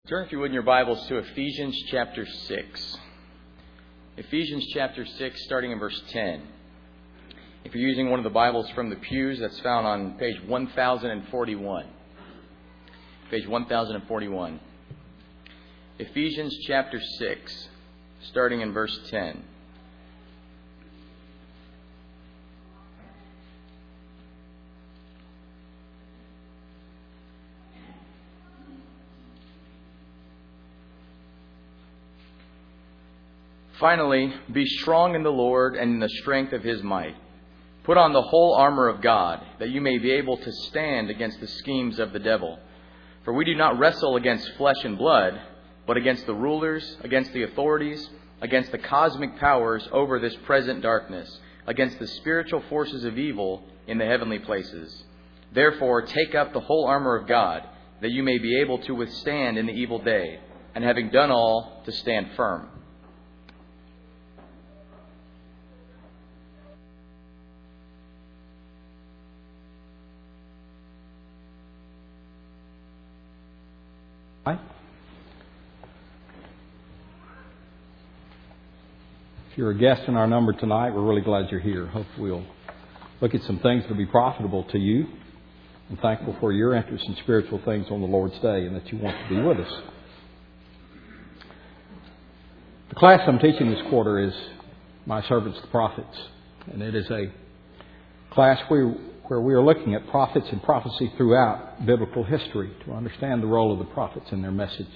Turn, if you would, in your Bibles to Ephesians chapter 6. Ephesians chapter 6, starting in verse 10. If you're using one of the Bibles from the pews, that's found on page 1041. Page 1041. Ephesians chapter 6, starting in verse 10. Finally, be strong in the Lord and in the strength of His might. Put on the whole armor of God, that you may be able to stand against the schemes of the devil. For we do not wrestle against flesh and blood, but against the rulers, against the authorities, against the cosmic powers over this present darkness, against the spiritual forces of evil in the heavenly places. Therefore, take up the whole armor of God, that you may be able to withstand in the evil day, and having done all, to stand firm. If you're a guest in our number tonight, we're really glad you're here. Hope we'll look at some things that will be profitable to you. I'm thankful for your interest in spiritual things on the Lord's Day and that you want to be with us. The class I'm teaching this quarter is My Servants the Prophets. And it is a class where we are looking at prophets and prophecy throughout biblical history to understand the role of the prophets and their message.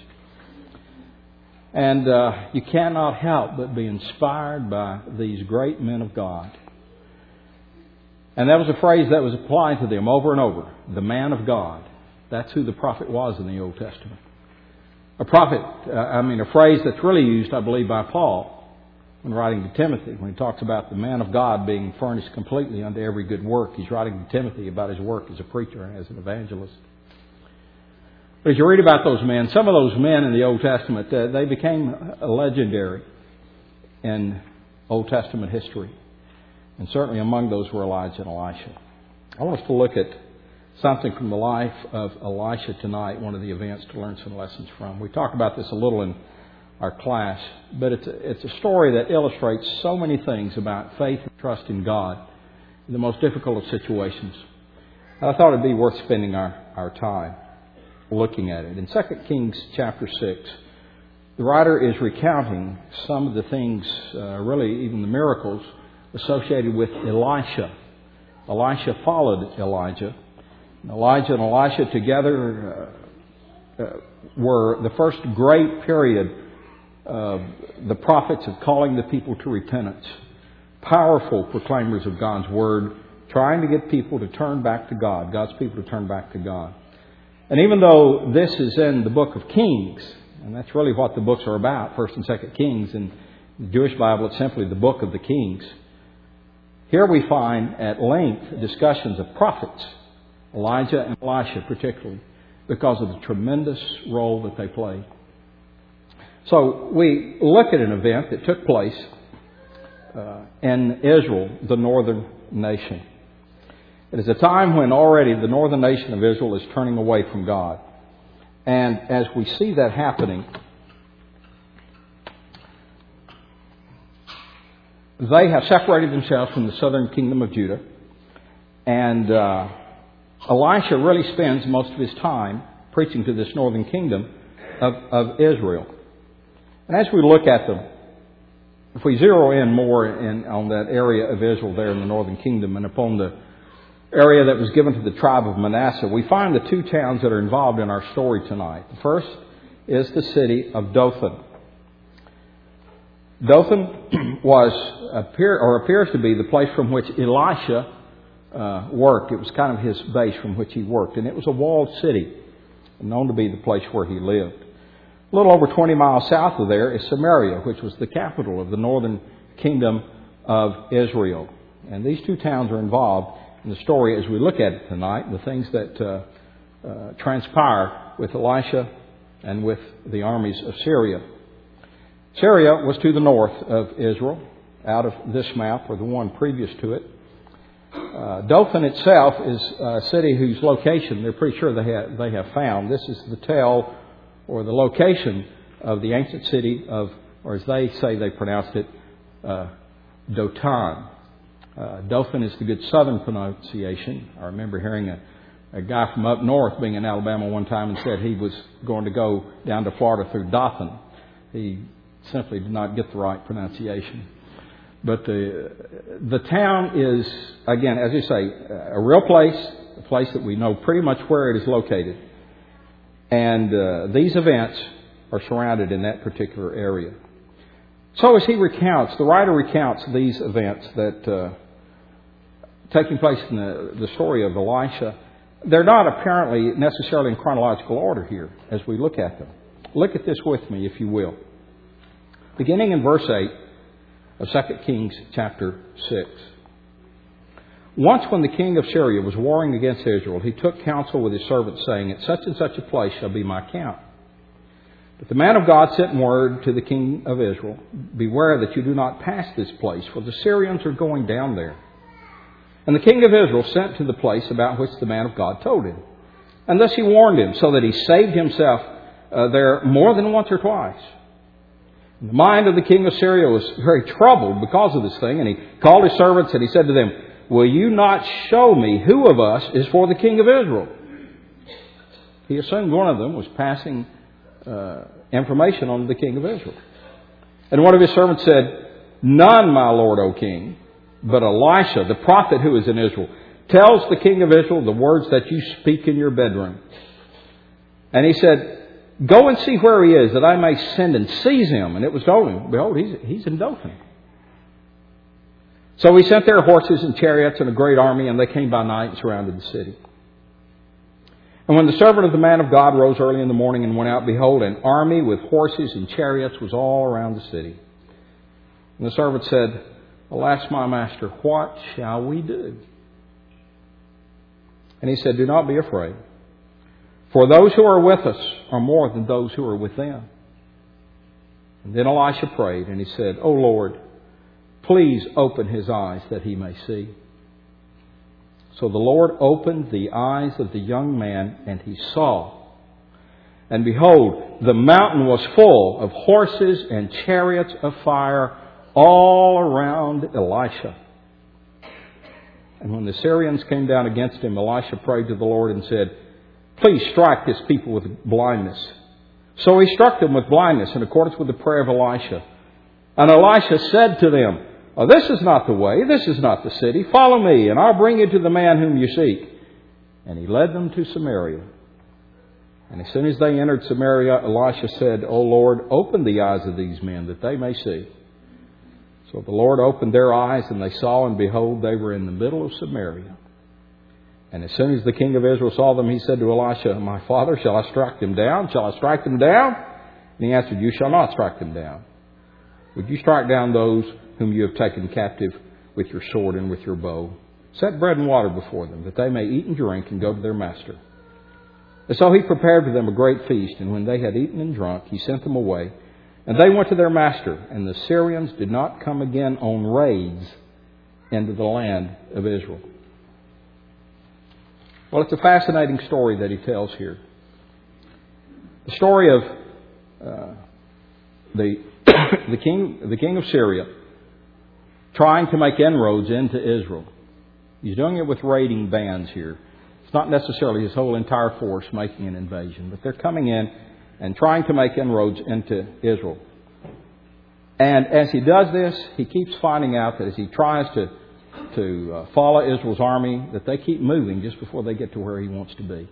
And you cannot help but be inspired by these great men of God. And that was a phrase that was applied to them over and over. The man of God. That's who the prophet was in the Old Testament. A phrase that's really used, I believe, by Paul when writing to Timothy. When he talks about the man of God being furnished completely unto every good work. He's writing to Timothy about his work as a preacher and as an evangelist. But as you read about those men, some of those men in the Old Testament, they became legendary in Old Testament history. And certainly among those were Elijah and Elisha. I want us to look at something from the life of Elisha tonight, one of the events to learn some lessons from. We talked about this a little in our class, but it's a story that illustrates so many things about faith and trust in God in the most difficult of situations. I thought it'd be worth spending our time looking at it. In 2 Kings chapter 6, the writer is recounting some of the things, really even the miracles, associated with Elisha. Elisha followed Elijah. Elijah and Elisha together were the first great period of the prophets of calling the people to repentance. Powerful proclaimers of God's Word, trying to get people to turn back to God, God's people to turn back to God. And even though this is in the book of Kings, and that's really what the books are about, 1st and 2nd Kings, in the Jewish Bible it's simply the book of the Kings. Here we find at length discussions of prophets, Elijah and Elisha particularly, because of the tremendous role that they played. So we look at an event that took place in Israel, the northern nation. It is a time when already the northern nation of Israel is turning away from God. And as we see that happening, they have separated themselves from the southern kingdom of Judah. And Elisha really spends most of his time preaching to this northern kingdom of Israel. And as we look at them, if we zero in more on that area of Israel there in the northern kingdom and upon the area that was given to the tribe of Manasseh, we find the two towns that are involved in our story tonight. The first is the city of Dothan. Dothan appears to be the place from which Elisha worked. It was kind of his base from which he worked. And it was a walled city, known to be the place where he lived. A little over 20 miles south of there is Samaria, which was the capital of the northern kingdom of Israel. And these two towns are involved in the story as we look at it tonight, the things that transpire with Elisha and with the armies of Syria. Syria was to the north of Israel, out of this map or the one previous to it. Dothan itself is a city whose location they're pretty sure they have found. This is the tell or the location of the ancient city of, or as they say they pronounced it, Dothan. Dothan is the good southern pronunciation. I remember hearing a guy from up north being in Alabama one time and said he was going to go down to Florida through Dothan. He simply did not get the right pronunciation. But the town is, again, as you say, a real place, a place that we know pretty much where it is located. And these events are surrounded in that particular area. So as he recounts, the writer recounts these events that taking place in the story of Elisha. They're not apparently necessarily in chronological order here as we look at them. Look at this with me, if you will. Beginning in verse 8 of 2 Kings chapter 6. Once when the king of Syria was warring against Israel, he took counsel with his servants, saying, "At such and such a place shall be my camp." But the man of God sent word to the king of Israel, "Beware that you do not pass this place, for the Syrians are going down there." And the king of Israel sent to the place about which the man of God told him. And thus he warned him, so that he saved himself there more than once or twice. The mind of the king of Syria was very troubled because of this thing, and he called his servants and he said to them, "Will you not show me who of us is for the king of Israel?" He assumed one of them was passing information on the king of Israel. And one of his servants said, "None, my lord, O king, but Elisha, the prophet who is in Israel, tells the king of Israel the words that you speak in your bedroom." And he said, "Go and see where he is, that I may send and seize him." And it was told him, "Behold, he's in Dothan." So he sent their horses and chariots and a great army, and they came by night and surrounded the city. And when the servant of the man of God rose early in the morning and went out, behold, an army with horses and chariots was all around the city. And the servant said, "Alas, my master, what shall we do?" And he said, "Do not be afraid, for those who are with us are more than those who are with them." And then Elisha prayed, and he said, "O Lord, please open his eyes that he may see." So the Lord opened the eyes of the young man, and he saw. And behold, the mountain was full of horses and chariots of fire all around Elisha. And when the Syrians came down against him, Elisha prayed to the Lord and said, "Please strike this people with blindness." So he struck them with blindness in accordance with the prayer of Elisha. And Elisha said to them, "This is not the way, this is not the city. Follow me, and I'll bring you to the man whom you seek." And he led them to Samaria. And as soon as they entered Samaria, Elisha said, "O Lord, open the eyes of these men, that they may see." So the Lord opened their eyes, and they saw, and behold, they were in the middle of Samaria. And as soon as the king of Israel saw them, he said to Elisha, "My father, shall I strike them down? Shall I strike them down?" And he answered, "You shall not strike them down. Would you strike down those whom you have taken captive with your sword and with your bow? Set bread and water before them, that they may eat and drink and go to their master." And so he prepared for them a great feast, and when they had eaten and drunk, he sent them away. And they went to their master, and the Syrians did not come again on raids into the land of Israel. Well, it's a fascinating story that he tells here. The story of the king of Syria trying to make inroads into Israel. He's doing it with raiding bands here. It's not necessarily his whole entire force making an invasion, but they're coming in and trying to make inroads into Israel. And as he does this, he keeps finding out that as he tries to follow Israel's army, that they keep moving just before they get to where he wants to be.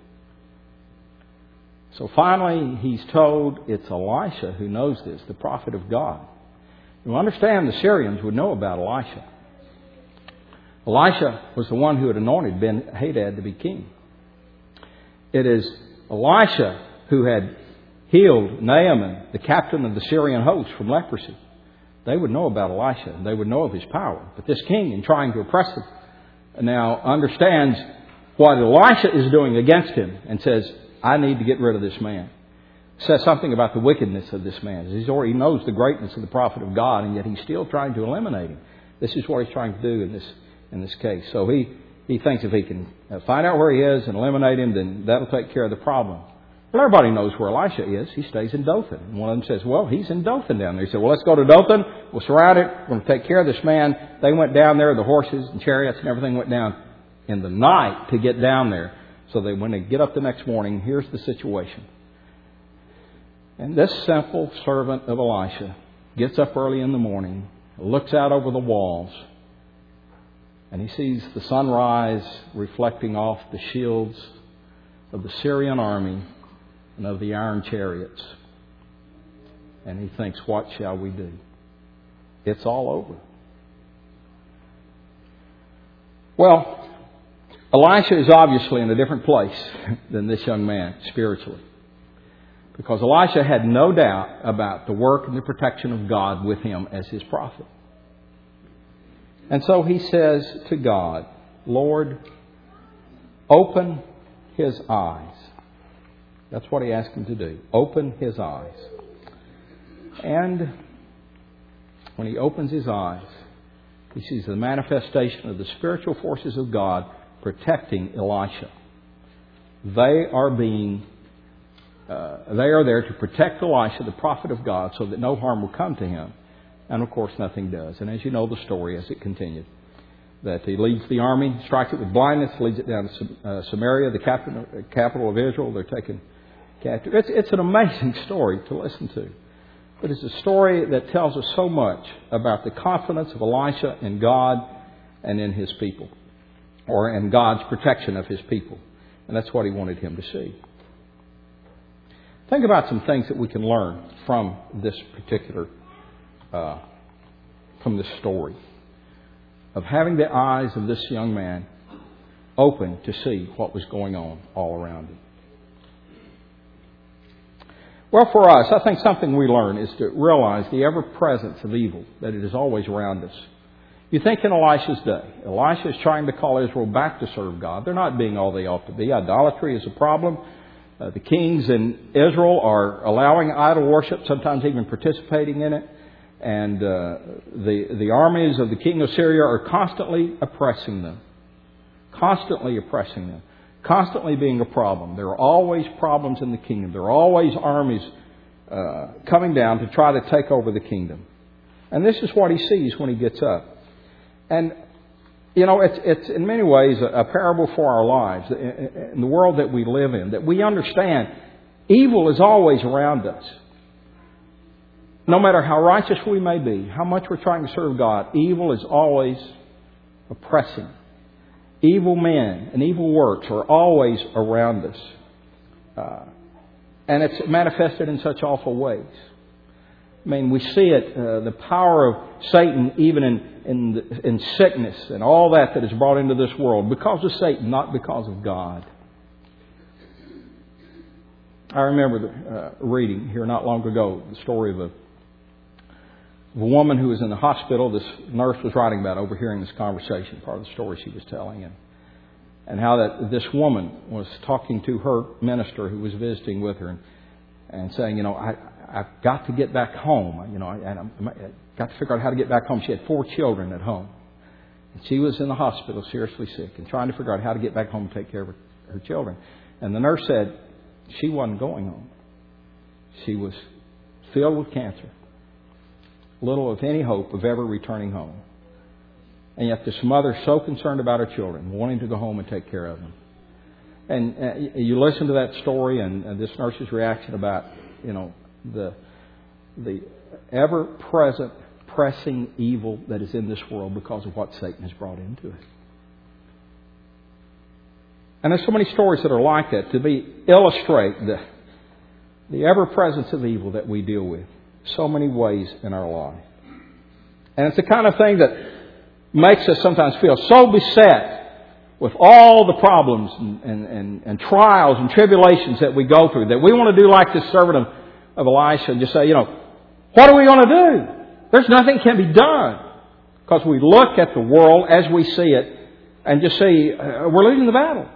So finally, he's told it's Elisha who knows this, the prophet of God. You understand the Syrians would know about Elisha. Elisha was the one who had anointed Ben-Hadad to be king. It is Elisha who had healed Naaman, the captain of the Syrian host, from leprosy. They would know about Elisha, and they would know of his power. But this king, in trying to oppress them, now understands what Elisha is doing against him and says, "I need to get rid of this man." Says something about the wickedness of this man. He already knows the greatness of the prophet of God, and yet he's still trying to eliminate him. This is what he's trying to do in this case. So he thinks if he can find out where he is and eliminate him, then that'll take care of the problem. Well, everybody knows where Elisha is. He stays in Dothan. And one of them says, well, he's in Dothan down there. He said, well, let's go to Dothan. We'll surround it. We're going to take care of this man. They went down there. The horses and chariots and everything went down in the night to get down there. So they, when they get up the next morning, here's the situation. And this simple servant of Elisha gets up early in the morning, looks out over the walls, and he sees the sunrise reflecting off the shields of the Syrian army and of the iron chariots. And he thinks, what shall we do? It's all over. Well, Elisha is obviously in a different place than this young man spiritually. Because Elisha had no doubt about the work and the protection of God with him as his prophet. And so he says to God, Lord, open his eyes. That's what he asked him to do. Open his eyes. And when he opens his eyes, he sees the manifestation of the spiritual forces of God protecting Elisha. They are there to protect Elisha, the prophet of God, so that no harm will come to him. And of course, nothing does. And as you know the story as it continued, that he leads the army, strikes it with blindness, leads it down to Samaria, the capital of Israel. They're taken captive. It's an amazing story to listen to. But it's a story that tells us so much about the confidence of Elisha in God and in his people, or in God's protection of his people. And that's what he wanted him to see. Think about some things that we can learn from this particular, from this story, of having the eyes of this young man open to see what was going on all around him. Well, for us, I think something we learn is to realize the ever-presence of evil, that it is always around us. You think in Elisha's day, Elisha is trying to call Israel back to serve God. They're not being all they ought to be. Idolatry is a problem. The kings in Israel are allowing idol worship, sometimes even participating in it. And the armies of the king of Syria are constantly oppressing them. Constantly oppressing them. Constantly being a problem. There are always problems in the kingdom. There are always armies coming down to try to take over the kingdom. And this is what he sees when he gets up. And, you know, it's in many ways a parable for our lives, in the world that we live in, that we understand evil is always around us. No matter how righteous we may be, how much we're trying to serve God, evil is always oppressing. Evil men and evil works are always around us. And it's manifested in such awful ways. I mean, we see it, the power of Satan even in sickness and all that is brought into this world because of Satan, not because of God. I remember reading here not long ago the story of a woman who was in the hospital. This nurse was writing about, overhearing this conversation, part of the story she was telling, and how that this woman was talking to her minister who was visiting with her and saying, you know, I've got to get back home. You know, I've got to figure out how to get back home. She had 4 children at home. And she was in the hospital, seriously sick, and trying to figure out how to get back home and take care of her children. And the nurse said she wasn't going home. She was filled with cancer. Little of any hope of ever returning home. And yet this mother so concerned about her children, wanting to go home and take care of them. And you listen to that story and this nurse's reaction about, you know, the ever-present, pressing evil that is in this world because of what Satan has brought into it. And there's so many stories that are like that to illustrate the ever-presence of evil that we deal with. So many ways in our life. And it's the kind of thing that makes us sometimes feel so beset with all the problems and trials and tribulations that we go through that we want to do like this servant of Elisha and just say, you know, what are we going to do? There's nothing can be done. Because we look at the world as we see it and just say, we're losing the battle.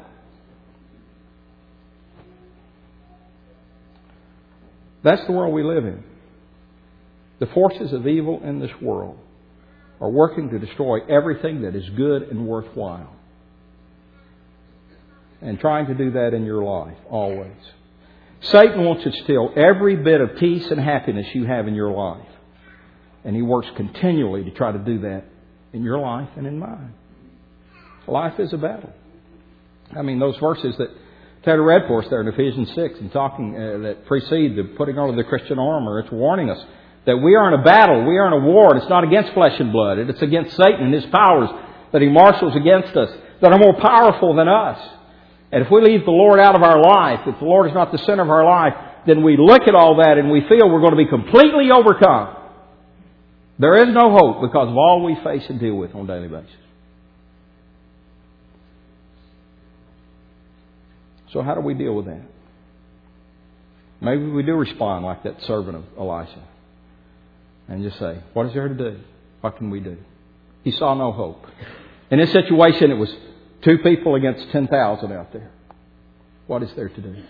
That's the world we live in. The forces of evil in this world are working to destroy everything that is good and worthwhile. And trying to do that in your life, always. Satan wants to steal every bit of peace and happiness you have in your life. And he works continually to try to do that in your life and in mine. Life is a battle. I mean, those verses that Ted read for us there in Ephesians 6 and talking that precede the putting on of the Christian armor, it's warning us that we are in a battle, we are in a war, and it's not against flesh and blood. It's against Satan and his powers that he marshals against us that are more powerful than us. And if we leave the Lord out of our life, if the Lord is not the center of our life, then we look at all that and we feel we're going to be completely overcome. There is no hope because of all we face and deal with on a daily basis. So how do we deal with that? Maybe we do respond like that servant of Elisha and just say, what is there to do? What can we do? He saw no hope. In this situation, it was 2 people against 10,000 out there. What is there to do?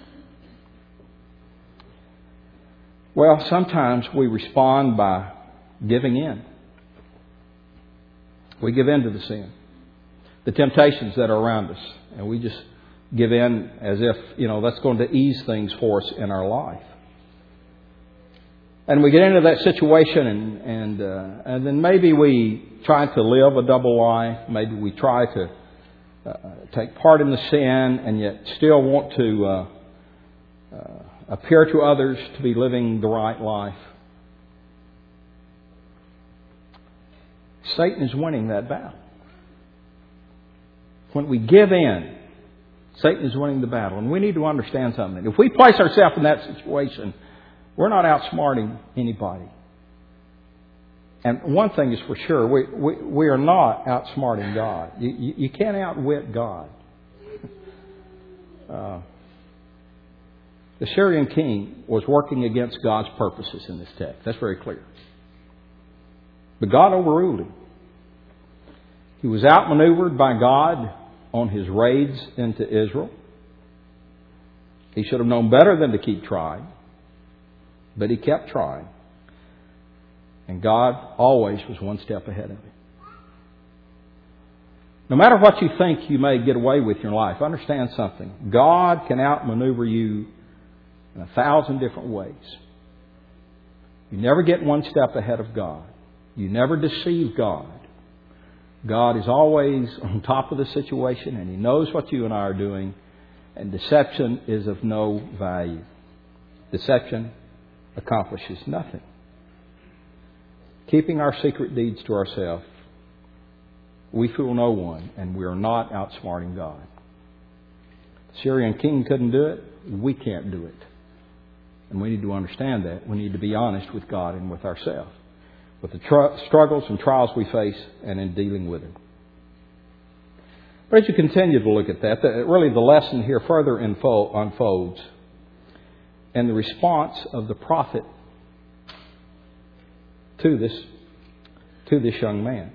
Well, sometimes we respond by giving in. We give in to the sin, the temptations that are around us, and we just give in as if, that's going to ease things for us in our life. And we get into that situation and then maybe we try to live a double life. Maybe we try to take part in the sin and yet still want to appear to others to be living the right life. Satan is winning that battle. When we give in, Satan is winning the battle. And we need to understand something. If we place ourselves in that situation, we're not outsmarting anybody. And one thing is for sure, we are not outsmarting God. You can't outwit God. The Syrian king was working against God's purposes in this text. That's very clear. But God overruled him. He was outmaneuvered by God on his raids into Israel. He should have known better than to keep trying. But he kept trying. And God always was one step ahead of him. No matter what you think you may get away with in your life, understand something. God can outmaneuver you in 1,000 different ways. You never get one step ahead of God. You never deceive God. God is always on top of the situation and He knows what you and I are doing. And deception is of no value. Deception accomplishes nothing. Keeping our secret deeds to ourselves, we fool no one, and we are not outsmarting God. The Syrian king couldn't do it. We can't do it. And we need to understand that. We need to be honest with God and with ourselves, with the struggles and trials we face and in dealing with them. But as you continue to look at that, really the lesson here further unfolds and the response of the prophet to this young man.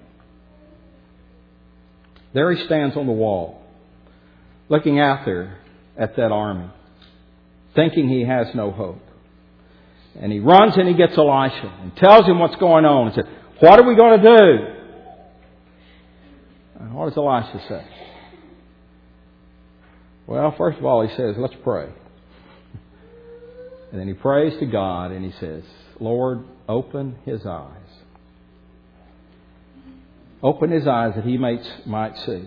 There he stands on the wall, looking out there at that army, thinking he has no hope. And he runs and he gets Elisha and tells him what's going on and says, "What are we going to do?" And what does Elisha say? Well, first of all, he says, "Let's pray." And then he prays to God and he says, "Lord, open his eyes. Open his eyes that he might see."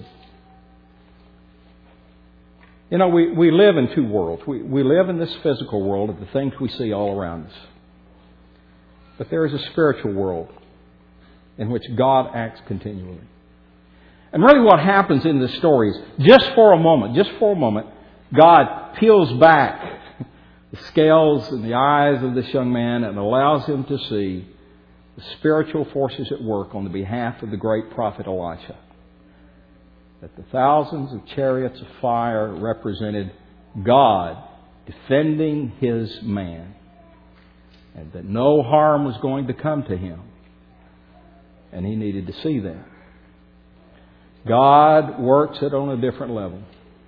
You know, we live in two worlds. We live in this physical world of the things we see all around us. But there is a spiritual world in which God acts continually. And really what happens in this story is, just for a moment, God peels back the scales in the eyes of this young man and allows him to see the spiritual forces at work on the behalf of the great prophet Elisha. That the thousands of chariots of fire represented God defending His man. And that no harm was going to come to him. And he needed to see that. God works it on a different level.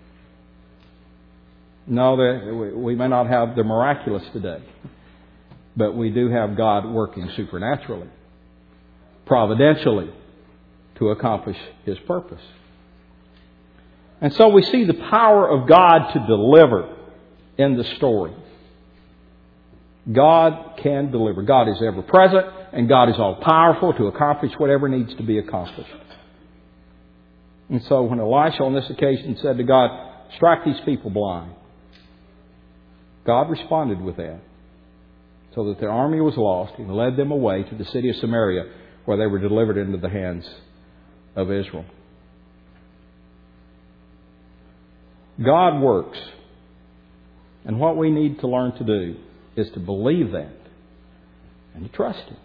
No, we may not have the miraculous today. But we do have God working supernaturally, providentially, to accomplish His purpose. And so we see the power of God to deliver in the story. God can deliver. God is ever present, and God is all powerful to accomplish whatever needs to be accomplished. And so when Elisha on this occasion said to God, "Strike these people blind," God responded with that, so that their army was lost. He led them away to the city of Samaria, where they were delivered into the hands of Israel. God works. And what we need to learn to do is to believe that and to trust Him.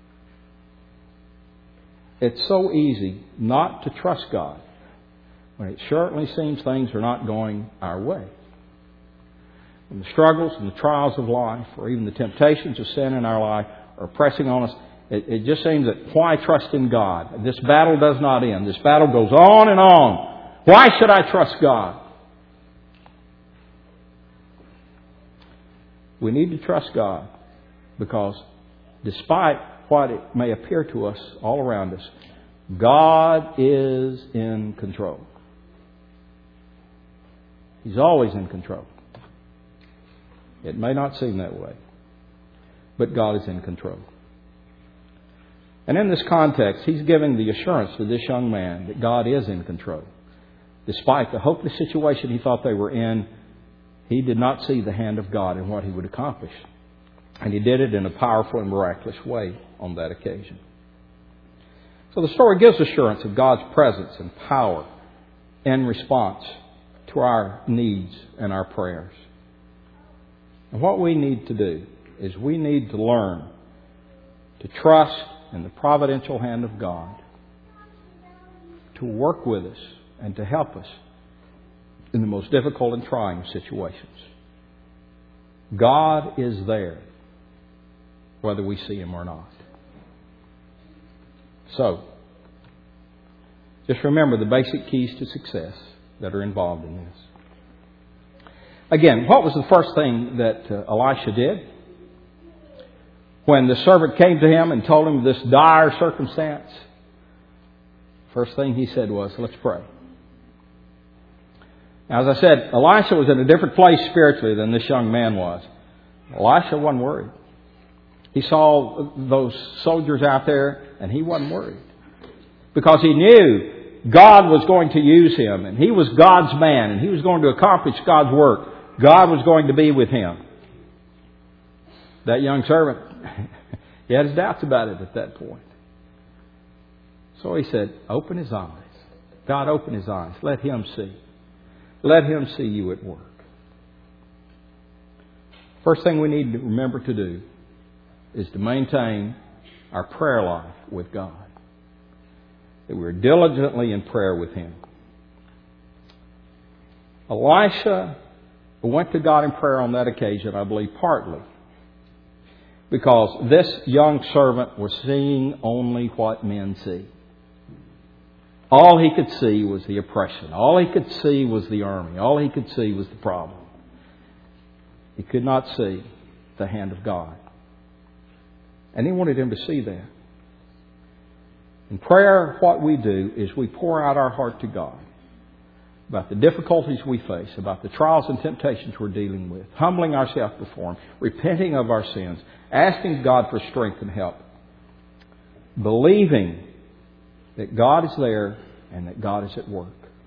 It's so easy not to trust God when it certainly seems things are not going our way. When the struggles and the trials of life, or even the temptations of sin in our life, are pressing on us, it just seems that why trust in God? This battle does not end. This battle goes on and on. Why should I trust God? We need to trust God because despite what it may appear to us all around us, God is in control. He's always in control. It may not seem that way, but God is in control. And in this context, He's giving the assurance to this young man that God is in control. Despite the hopeless situation he thought they were in, he did not see the hand of God in what he would accomplish. And he did it in a powerful and miraculous way on that occasion. So the story gives assurance of God's presence and power in response to our needs and our prayers. And what we need to do is we need to learn to trust in the providential hand of God to work with us and to help us in the most difficult and trying situations. God is there, whether we see Him or not. So, just remember the basic keys to success that are involved in this. Again, what was the first thing that Elisha did? When the servant came to him and told him this dire circumstance, first thing he said was, "Let's pray." Now, as I said, Elisha was in a different place spiritually than this young man was. Elisha wasn't worried. He saw those soldiers out there and he wasn't worried. Because he knew God was going to use him and he was God's man and he was going to accomplish God's work. God was going to be with him. That young servant, he had his doubts about it at that point. So he said, "Open his eyes. God, open his eyes. Let him see. Let him see you at work." First thing we need to remember to do is to maintain our prayer life with God. That we're diligently in prayer with Him. Elisha went to God in prayer on that occasion, I believe, partly because this young servant was seeing only what men see. All he could see was the oppression. All he could see was the army. All he could see was the problem. He could not see the hand of God. And he wanted him to see that. In prayer, what we do is we pour out our heart to God about the difficulties we face, about the trials and temptations we're dealing with, humbling ourselves before Him, repenting of our sins, asking God for strength and help, believing that God is there and that God is at work.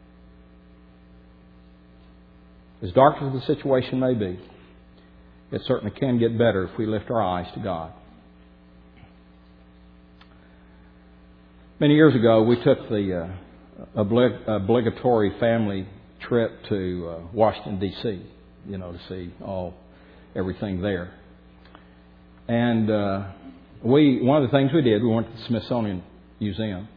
As dark as the situation may be, it certainly can get better if we lift our eyes to God. Many years ago, we took the obligatory family trip to Washington, D.C., to see everything there. And one of the things we did, we went to the Smithsonian Museum.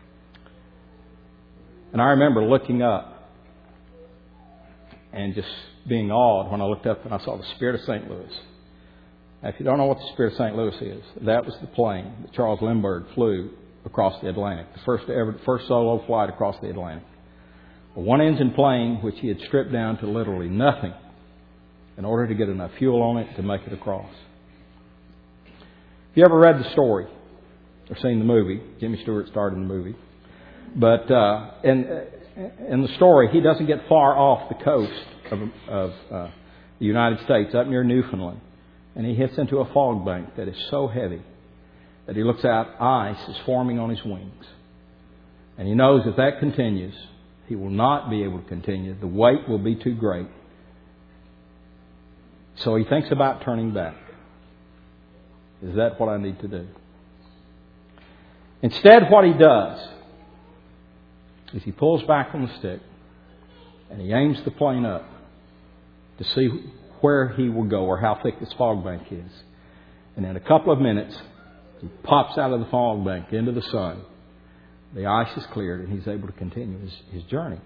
And I remember looking up and just being awed when I looked up and I saw the Spirit of St. Louis. Now, if you don't know what the Spirit of St. Louis is, that was the plane that Charles Lindbergh flew across the Atlantic, the first solo flight across the Atlantic. A one-engine plane which he had stripped down to literally nothing in order to get enough fuel on it to make it across. If you ever read the story or seen the movie, Jimmy Stewart starred in the movie, but in the story, he doesn't get far off the coast of the United States, up near Newfoundland, and he hits into a fog bank that is so heavy that he looks out, ice is forming on his wings. And he knows if that continues, he will not be able to continue. The weight will be too great. So he thinks about turning back. Is that what I need to do? Instead, what he does is he pulls back on the stick and he aims the plane up to see where he will go or how thick this fog bank is. And in a couple of minutes, he pops out of the fog bank into the sun. The ice is cleared and he's able to continue his journey.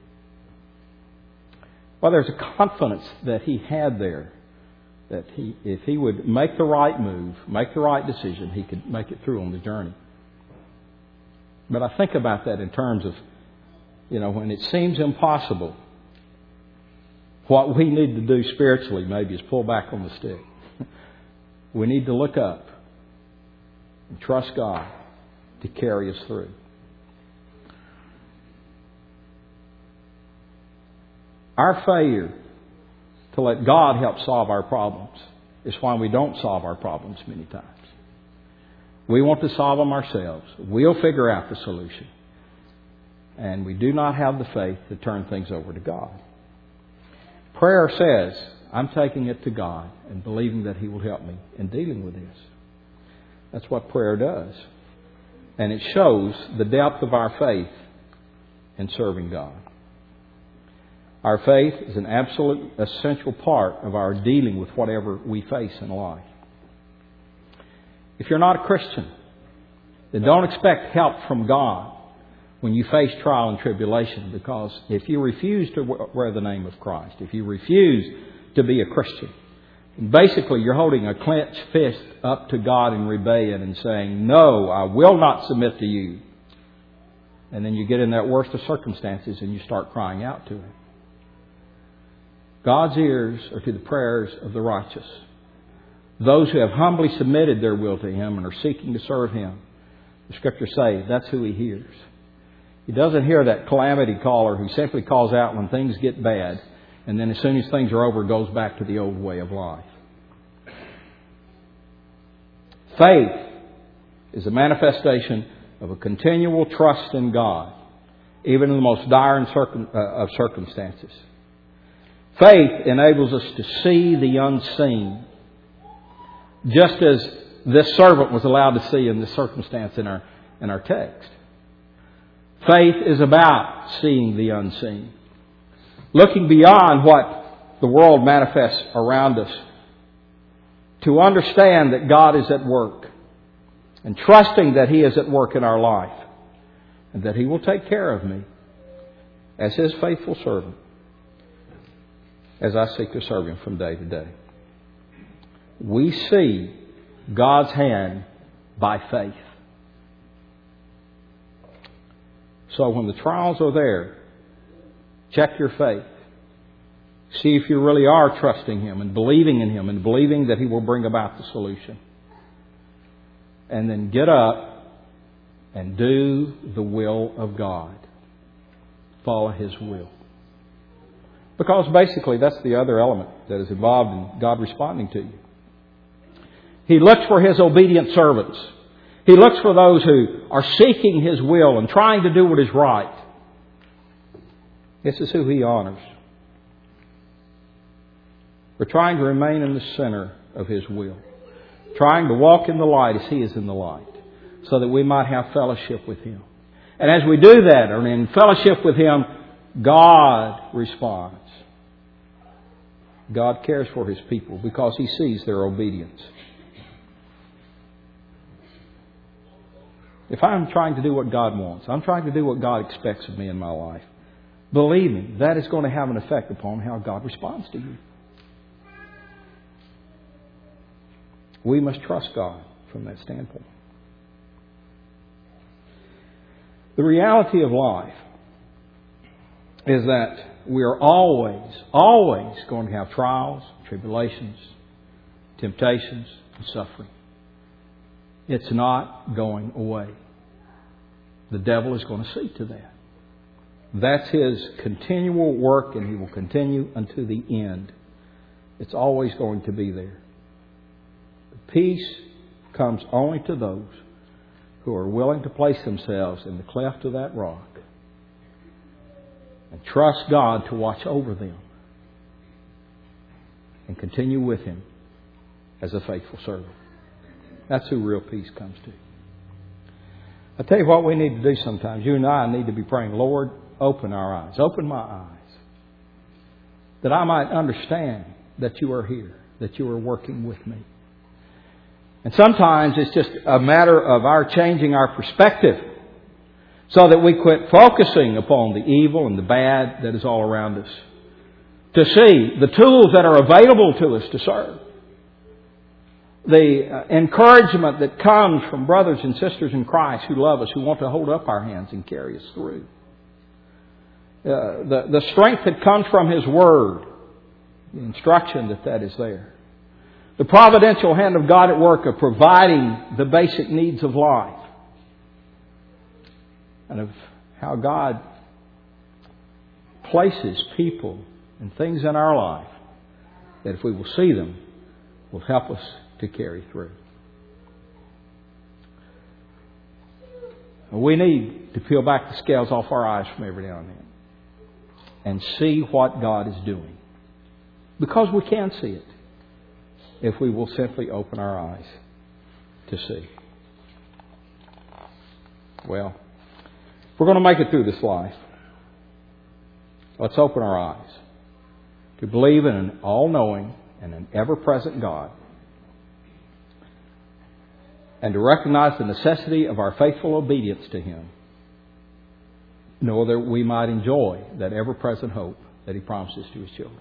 Well, there's a confidence that he had there that if he would make the right move, make the right decision, he could make it through on the journey. But I think about that in terms of, when it seems impossible, what we need to do spiritually maybe is pull back on the stick. We need to look up and trust God to carry us through. Our failure to let God help solve our problems is why we don't solve our problems many times. We want to solve them ourselves. We'll figure out the solution. And we do not have the faith to turn things over to God. Prayer says, I'm taking it to God and believing that He will help me in dealing with this. That's what prayer does. And it shows the depth of our faith in serving God. Our faith is an absolute essential part of our dealing with whatever we face in life. If you're not a Christian, then don't expect help from God when you face trial and tribulation, because if you refuse to wear the name of Christ, if you refuse to be a Christian, basically you're holding a clenched fist up to God in rebellion and saying, no, I will not submit to you. And then you get in that worst of circumstances and you start crying out to Him. God's ears are to the prayers of the righteous. Those who have humbly submitted their will to Him and are seeking to serve Him. The Scriptures say that's who He hears. He doesn't hear that calamity caller who simply calls out when things get bad, and then as soon as things are over, goes back to the old way of life. Faith is a manifestation of a continual trust in God, even in the most dire of circumstances. Faith enables us to see the unseen, just as this servant was allowed to see in this circumstance in our text. Faith is about seeing the unseen, looking beyond what the world manifests around us, to understand that God is at work, and trusting that He is at work in our life, and that He will take care of me as His faithful servant as I seek to serve Him from day to day. We see God's hand by faith. So when the trials are there, check your faith. See if you really are trusting Him and believing in Him and believing that He will bring about the solution. And then get up and do the will of God. Follow His will. Because basically that's the other element that is involved in God responding to you. He looks for His obedient servants. He looks for those who are seeking His will and trying to do what is right. This is who He honors. We're trying to remain in the center of His will. Trying to walk in the light as He is in the light, so that we might have fellowship with Him. And as we do that, or in fellowship with Him, God responds. God cares for His people because He sees their obedience. If I'm trying to do what God wants, I'm trying to do what God expects of me in my life, believe me, that is going to have an effect upon how God responds to you. We must trust God from that standpoint. The reality of life is that we are always going to have trials, tribulations, temptations, and suffering. It's not going away. The devil is going to see to that. That's his continual work, and he will continue unto the end. It's always going to be there. Peace comes only to those who are willing to place themselves in the cleft of that rock and trust God to watch over them and continue with Him as a faithful servant. That's who real peace comes to. I tell you what we need to do sometimes. You and I need to be praying, Lord, open our eyes. Open my eyes. That I might understand that You are here. That You are working with me. And sometimes it's just a matter of our changing our perspective so that we quit focusing upon the evil and the bad that is all around us. To see the tools that are available to us to serve. The encouragement that comes from brothers and sisters in Christ who love us, who want to hold up our hands and carry us through. The strength that comes from His Word, the instruction that is there. The providential hand of God at work of providing the basic needs of life. And of how God places people and things in our life that if we will see them, will help us to carry through. We need to peel back the scales off our eyes from every now and then and see what God is doing. Because we can see it if we will simply open our eyes to see. Well, if we're going to make it through this life, let's open our eyes to believe in an all-knowing and an ever-present God, and to recognize the necessity of our faithful obedience to Him, in order that we might enjoy that ever-present hope that He promises to His children.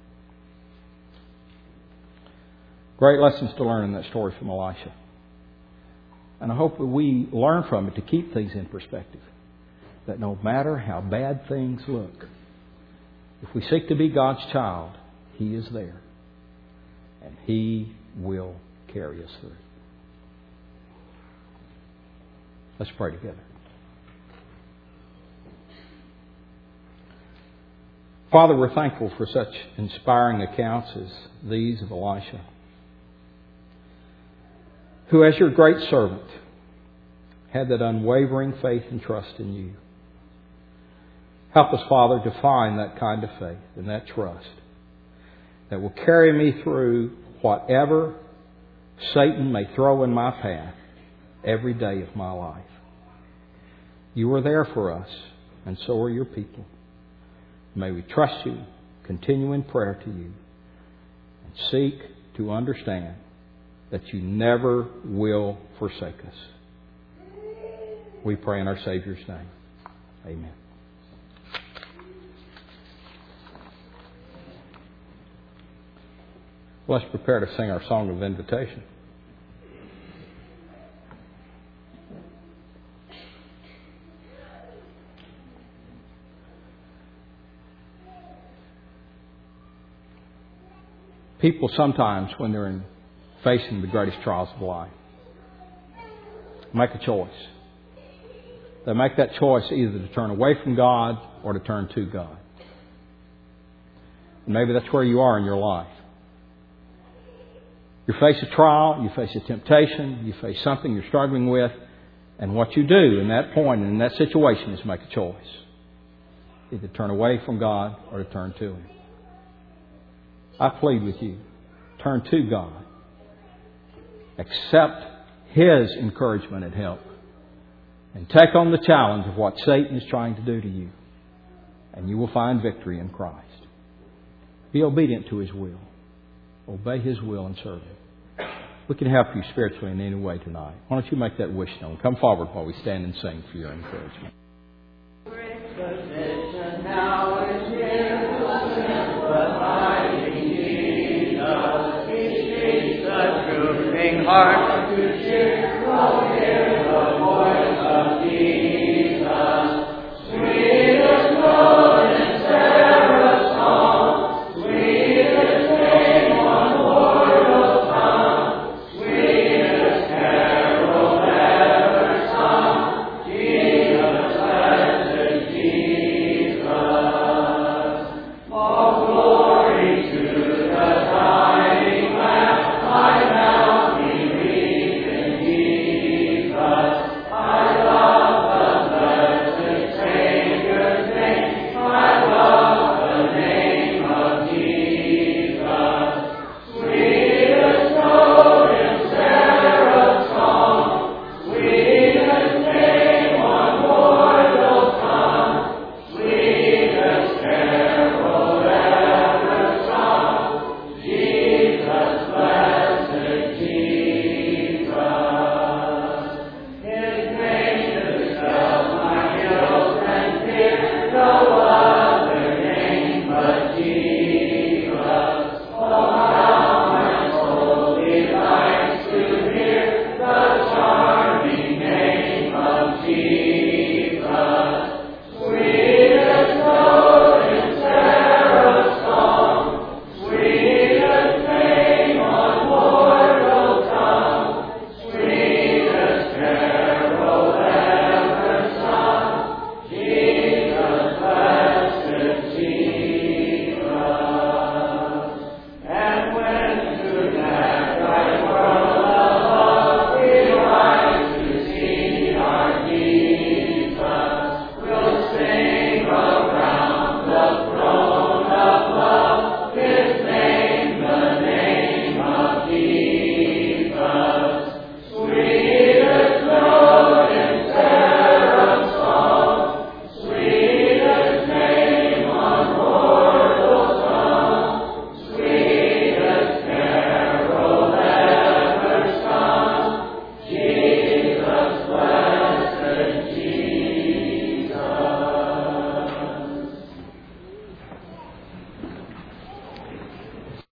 Great lessons to learn in that story from Elisha. And I hope that we learn from it to keep things in perspective. That no matter how bad things look, if we seek to be God's child, He is there. And He will carry us through. Let's pray together. Father, we're thankful for such inspiring accounts as these of Elisha, who as Your great servant had that unwavering faith and trust in You. Help us, Father, to find that kind of faith and that trust that will carry me through whatever Satan may throw in my path every day of my life. You are there for us, and so are Your people. May we trust You, continue in prayer to You, and seek to understand that You never will forsake us. We pray in our Savior's name. Amen. Let's prepare to sing our song of invitation. People sometimes, when they're facing the greatest trials of life, make a choice. They make that choice either to turn away from God or to turn to God. And maybe that's where you are in your life. You face a trial, you face a temptation, you face something you're struggling with, and what you do in that point and in that situation is make a choice. Either turn away from God or to turn to Him. I plead with you, turn to God. Accept His encouragement and help. And take on the challenge of what Satan is trying to do to you. And you will find victory in Christ. Be obedient to His will. Obey His will and serve Him. We can help you spiritually in any way tonight. Why don't you make that wish known? Come forward while we stand and sing for your encouragement. Heart to cheer,